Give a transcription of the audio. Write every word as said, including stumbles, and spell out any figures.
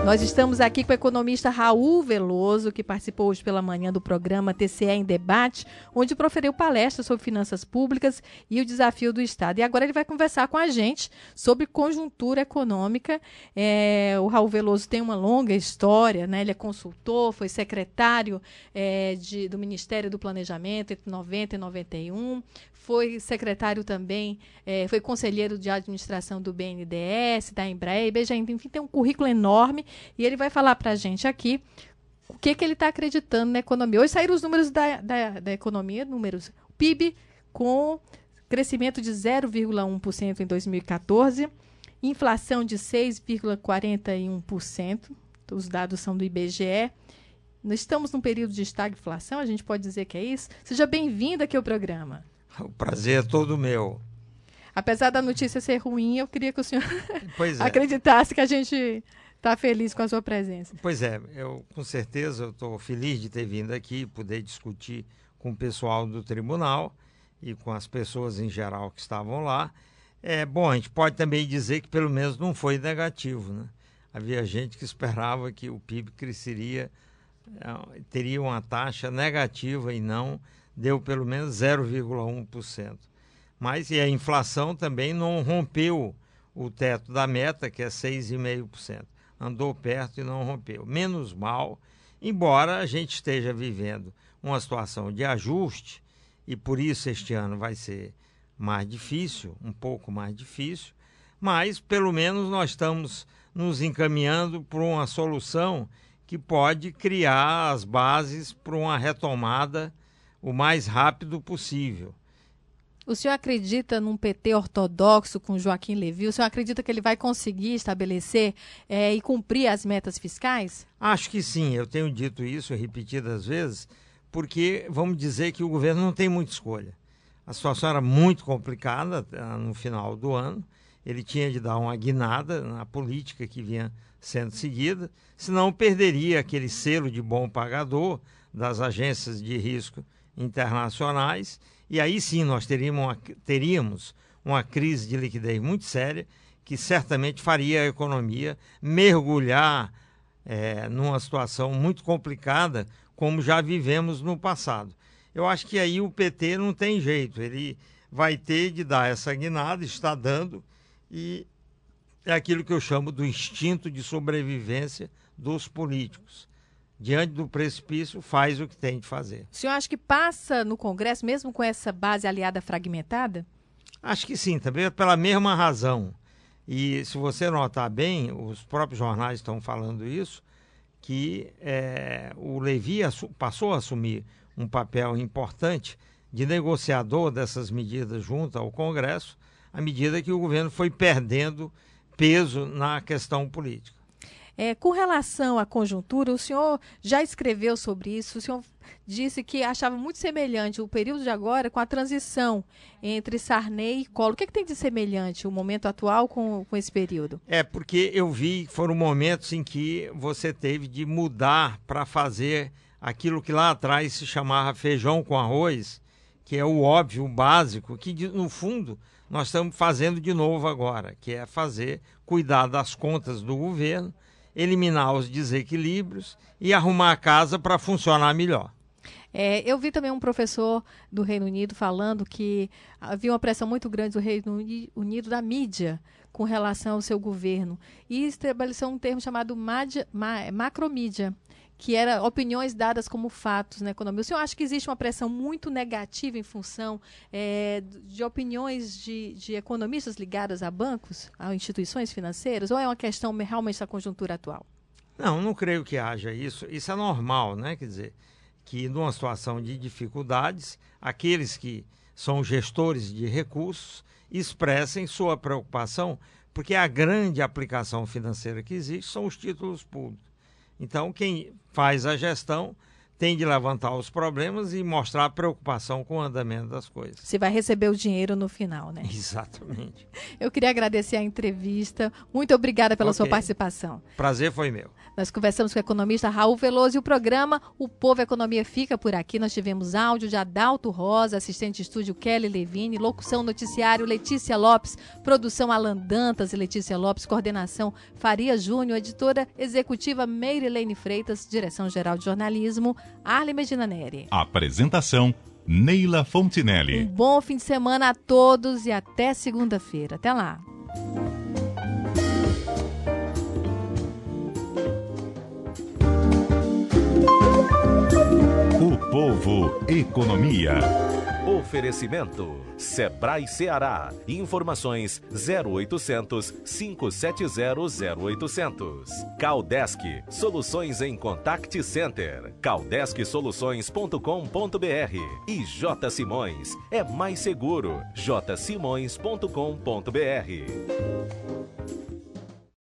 Nós estamos aqui com o economista Raul Veloso, que participou hoje pela manhã do programa T C E em Debate, onde proferiu palestra sobre finanças públicas e o desafio do Estado. E agora ele vai conversar com a gente sobre conjuntura econômica. É, o Raul Veloso tem uma longa história, né? Ele é consultor, foi secretário é, de, do Ministério do Planejamento entre noventa e noventa e um, foi secretário também, é, foi conselheiro de administração do B N D E S, da Embraer, enfim, tem um currículo enorme. E ele vai falar para a gente aqui o que, que ele está acreditando na economia. Hoje saíram os números da, da, da economia, números P I B com crescimento de zero vírgula um por cento em dois mil e quatorze, inflação de seis vírgula quarenta e um por cento, os dados são do I B G E. Nós estamos num período de estagflação, a gente pode dizer que é isso? Seja bem-vindo aqui ao programa. O prazer é todo meu. Apesar da notícia ser ruim, eu queria que o senhor pois é. acreditasse que a gente está feliz com a sua presença. Pois é, eu com certeza estou feliz de ter vindo aqui, poder discutir com o pessoal do tribunal e com as pessoas em geral que estavam lá. É bom, a gente pode também dizer que pelo menos não foi negativo, né? Havia gente que esperava que o P I B cresceria, teria uma taxa negativa e não deu pelo menos zero vírgula um por cento. Mas e a inflação também não rompeu o teto da meta, que é seis vírgula cinco por cento. Andou perto e não rompeu. Menos mal, embora a gente esteja vivendo uma situação de ajuste, e por isso este ano vai ser mais difícil, um pouco mais difícil, mas pelo menos nós estamos nos encaminhando para uma solução que pode criar as bases para uma retomada o mais rápido possível. O senhor acredita num P T ortodoxo com Joaquim Levy? O senhor acredita que ele vai conseguir estabelecer é, e cumprir as metas fiscais? Acho que sim, eu tenho dito isso repetidas vezes, porque vamos dizer que o governo não tem muita escolha. A situação era muito complicada no final do ano, ele tinha de dar uma guinada na política que vinha sendo seguida, senão perderia aquele selo de bom pagador das agências de risco internacionais, e aí sim nós teríamos uma, teríamos uma crise de liquidez muito séria, que certamente faria a economia mergulhar é, numa situação muito complicada, como já vivemos no passado. Eu acho que aí o P T não tem jeito, ele vai ter de dar essa guinada, está dando, e é aquilo que eu chamo do instinto de sobrevivência dos políticos. Diante do precipício, faz o que tem de fazer. O senhor acha que passa no Congresso, mesmo com essa base aliada fragmentada? Acho que sim, também pela mesma razão. E se você notar bem, os próprios jornais estão falando isso, que é, o Levy passou a assumir um papel importante de negociador dessas medidas junto ao Congresso, à medida que o governo foi perdendo peso na questão política. É, com relação à conjuntura, o senhor já escreveu sobre isso, o senhor disse que achava muito semelhante o período de agora com a transição entre Sarney e Collor. O que, é que tem de semelhante o momento atual com, com esse período? É, porque eu vi que foram momentos em que você teve de mudar para fazer aquilo que lá atrás se chamava feijão com arroz, que é o óbvio, o básico, que no fundo nós estamos fazendo de novo agora, que é fazer, cuidar das contas do governo, eliminar os desequilíbrios e arrumar a casa para funcionar melhor. É, eu vi também um professor do Reino Unido falando que havia uma pressão muito grande do Reino Unido da mídia com relação ao seu governo e estabeleceu um termo chamado madia, ma, macromídia, que era opiniões dadas como fatos na economia. O senhor acha que existe uma pressão muito negativa em função é, de opiniões de, de economistas ligadas a bancos, a instituições financeiras, ou é uma questão realmente da conjuntura atual? Não, não creio que haja isso. Isso é normal, né? Quer dizer, que numa situação de dificuldades, aqueles que são gestores de recursos expressem sua preocupação, porque a grande aplicação financeira que existe são os títulos públicos. Então, quem faz a gestão tem de levantar os problemas e mostrar preocupação com o andamento das coisas. Você vai receber o dinheiro no final, né? Exatamente. Eu queria agradecer a entrevista. Muito obrigada pela Okay. sua participação. Prazer foi meu. Nós conversamos com o economista Raul Veloso e o programa O Povo Economia fica por aqui. Nós tivemos áudio de Adalto Rosa, assistente de estúdio Kelly Levine, locução noticiário Letícia Lopes, produção Alan Dantas e Letícia Lopes, coordenação Faria Júnior, editora executiva Meirilene Freitas, direção-geral de jornalismo Arlen Medina Neri. Apresentação Neila Fontinelli. Um bom fim de semana a todos e até segunda-feira. Até lá. O Povo Economia. Oferecimento Sebrae Ceará. Informações zero oitocentos, cinco sete zero, zero oitocentos. Caudesk. Soluções em Contact Center. caudesk soluções ponto com ponto br. E J. Simões. É mais seguro. j simões ponto com ponto br.